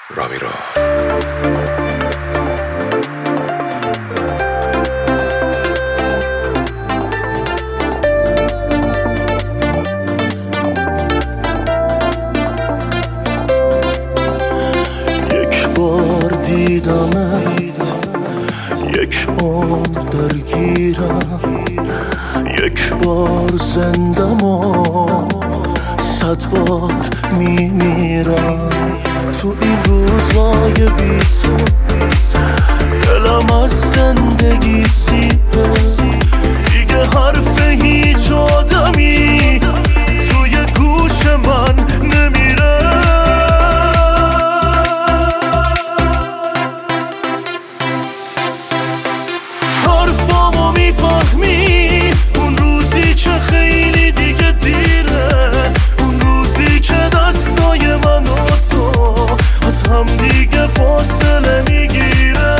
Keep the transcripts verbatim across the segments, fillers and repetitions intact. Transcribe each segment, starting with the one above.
رامیرو. یک بار دیدمت، یک عمر درگیرم، یک بار زندم و صد بار میمیرم. تو این روزای بی تو دلم از زندگی سیره، دیگه حرف هیچ آدمی توی گوش من نمیره. حرفامو میفهمی اون روزی که خیلی دیگه دیره، اون روزی که دستای من و تو از هم دیگه فاصله میگیره.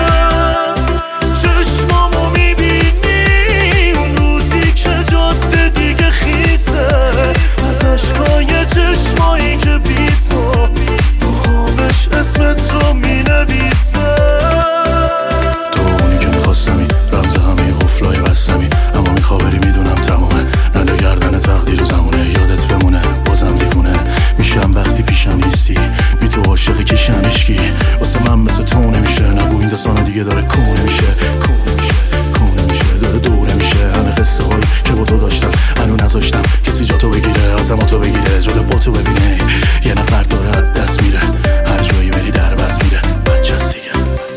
چشمامو میبینی اون روزی که جاده دیگه خیسه، از عشقای چشمایی که بی تو تو خوابش اسمت رو مینویسه. تو اونی که میخواستمی، رمز همه قفلای بستمی، اما میخوابری میدونم تمامه، ننده گردن تقدیر و زمونه، یادت بمونه بازم دیوونه میشم وقتی پیشم نیستی. بی تو عاشق کشم عشقی، واسه من مثل تو نمیشه. نگو این داستان دیگه داره کونه میشه، کونه میشه، کونه میشه، داره دوره میشه. همه قصه هایی که با تو داشتم هنو نذاشتم کسی جا تو بگیره، از اما تو بگیره، جلو با تو ببینه یه نفر داره از دست میره، هر جایی بری در بس میره. بچه دیگه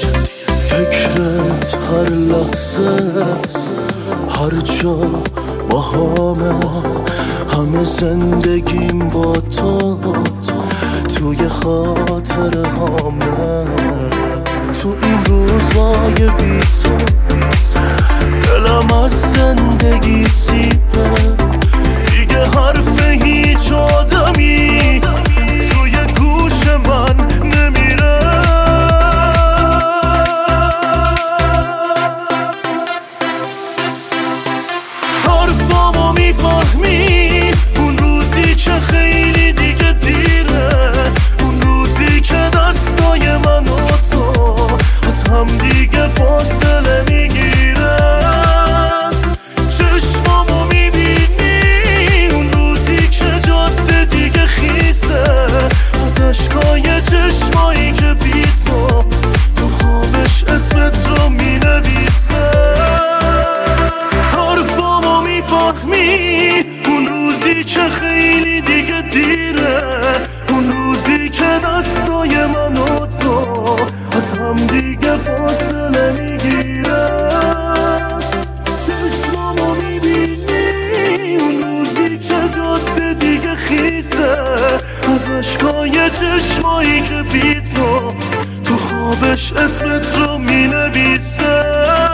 فکرت هر لحظه هر جا با همه، همه زندگیم با تو توی خاطر همه. تو این روزای بی تو دلم از زندگی سیره، دیگه حرف هیچ آدمی توی گوش من نمیره. حرفامو میفهمی اون روزی که خیلی دیگه دیره، اون روزی که دستای من و تو از هم دیگه فاصله میگیره. چشمامو میبینی اون روزی که جاده دیگه خیسه، از عشقای چشمایی که بی تو تو خوابش اسمت رو مینویسه. حرفامو میفهمی اون روزی که خیلی دیگه دیره، اون روزی که دستای من و تو از هم دیگه فاصله میگیره. چشمامو میبینی اون روزی که جاده دیگه خیسه، از عشقای چشمایی که بی تو تو خوابش اسمت رو مینویسه.